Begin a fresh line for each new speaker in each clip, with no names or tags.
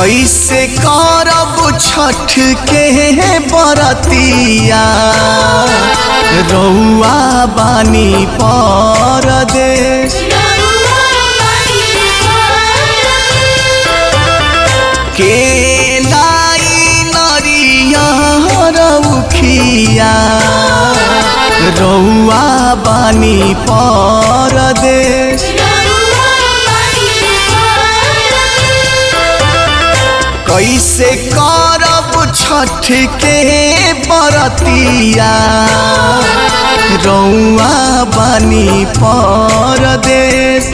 कैसे करब छठ के बरतिया रउआ बानी परदेश के लाई नरियर उखिया रउआ बानी परदेश कैसे करब छठ के बरतिया रउआ बानी परदेश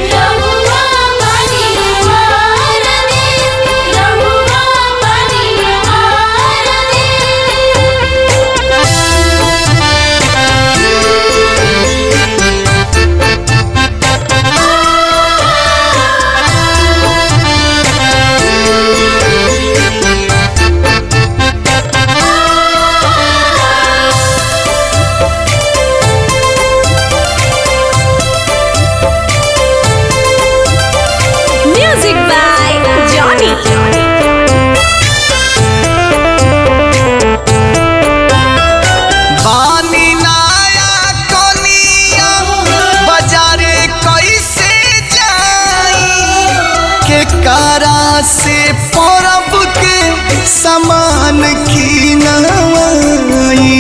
कारा से परब के समान की नवाई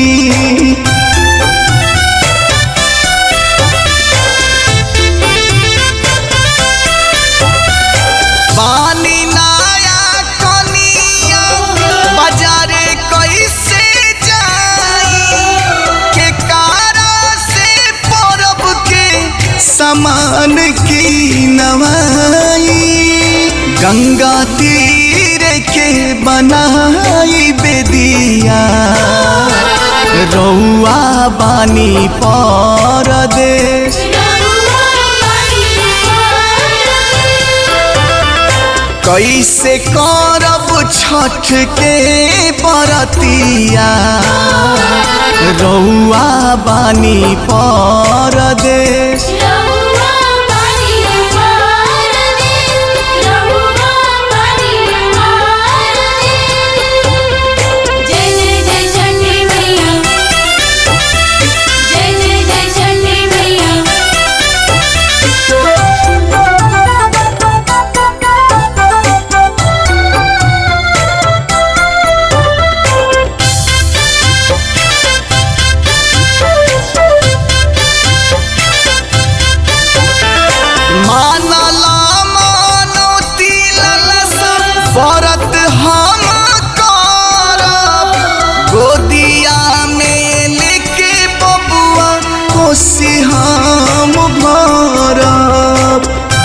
बानी नया कनिया बाजारे कैसे जाई के कारा से परब के समान की नवाई गंगा तीर के बनाई बेदिया रउआ बानी परदेश कैसे करब छठ के बरतिया रउआ बानी परदेश व्रत हम करब गोदिया में लेके बबुआ कोसी हम भरब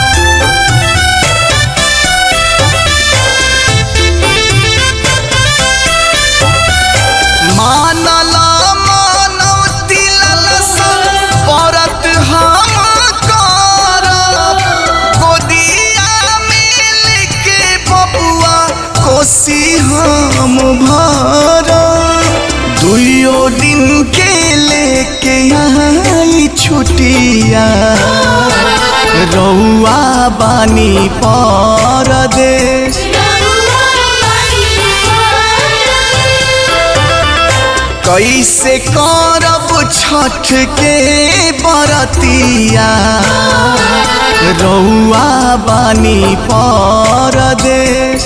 मानला मनौती ललसा व्रत हम करब गोदिया में लेके बबुआ कोसी हम भरब दुइयो दिन के लेके आई छुट्टिया रउआ बानी परदेश कैसे करब छठ के बरतिया रउआ बानी परदेश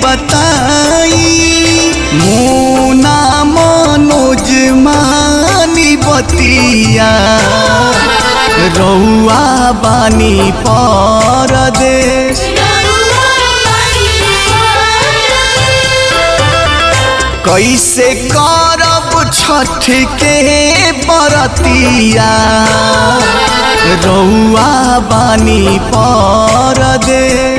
बताई मुना मनोज मानी बतिया रउआ बानी परदेश कैसे करब छठ के बरतिया रउआ बानी परदेश।